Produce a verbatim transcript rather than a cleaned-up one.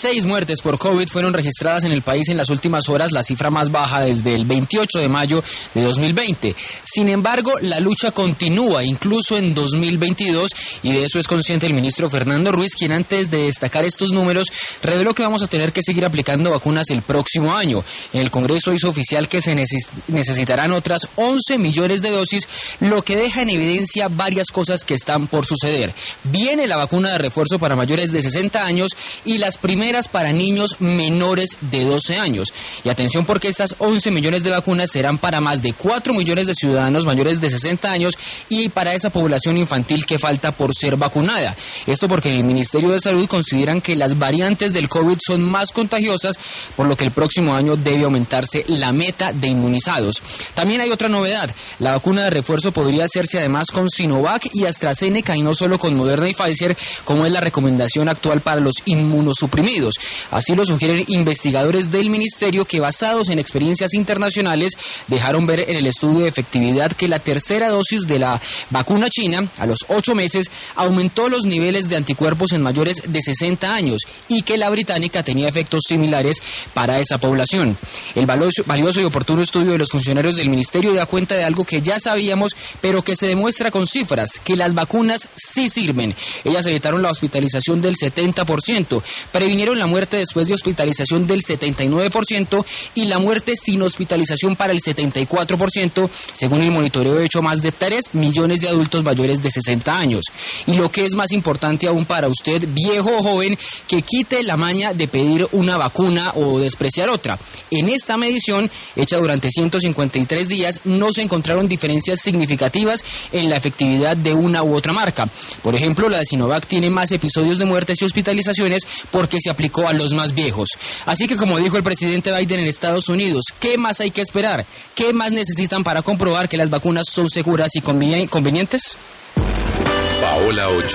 Seis muertes por COVID fueron registradas en el país en las últimas horas, la cifra más baja desde el veintiocho de mayo de dos mil veinte. Sin embargo, la lucha continúa incluso en dos mil veintidós y de eso es consciente el ministro Fernando Ruiz, quien antes de destacar estos números reveló que vamos a tener que seguir aplicando vacunas el próximo año. En el Congreso hizo oficial que se neces- necesitarán otras once millones de dosis, lo que deja en evidencia varias cosas que están por suceder. Viene la vacuna de refuerzo para mayores de sesenta años y las primeras para niños menores de doce años. Y atención, porque estas once millones de vacunas serán para más de cuatro millones de ciudadanos mayores de sesenta años y para esa población infantil que falta por ser vacunada. Esto porque en el Ministerio de Salud consideran que las variantes del COVID son más contagiosas, por lo que el próximo año debe aumentarse la meta de inmunizados. También hay otra novedad. La vacuna de refuerzo podría hacerse además con Sinovac y AstraZeneca y no solo con Moderna y Pfizer, como es la recomendación actual para los inmunosuprimidos. Así lo sugieren investigadores del ministerio que, basados en experiencias internacionales, dejaron ver en el estudio de efectividad que la tercera dosis de la vacuna china a los ocho meses aumentó los niveles de anticuerpos en mayores de sesenta años y que la británica tenía efectos similares para esa población. El valioso, valioso y oportuno estudio de los funcionarios del ministerio da cuenta de algo que ya sabíamos, pero que se demuestra con cifras, que las vacunas sí sirven. Ellas evitaron la hospitalización del setenta por ciento, previnieron la muerte después de hospitalización del setenta y nueve por ciento y la muerte sin hospitalización para el setenta y cuatro por ciento, según el monitoreo hecho a más de tres millones de adultos mayores de sesenta años. Y lo que es más importante aún para usted, viejo o joven, que quite la maña de pedir una vacuna o despreciar otra. En esta medición, hecha durante ciento cincuenta y tres días, no se encontraron diferencias significativas en la efectividad de una u otra marca. Por ejemplo, la de Sinovac tiene más episodios de muertes y hospitalizaciones porque se aplicó a los más viejos. Así que, como dijo el presidente Biden en Estados Unidos, ¿qué más hay que esperar? ¿Qué más necesitan para comprobar que las vacunas son seguras y conveni- convenientes? Paola Ochoa.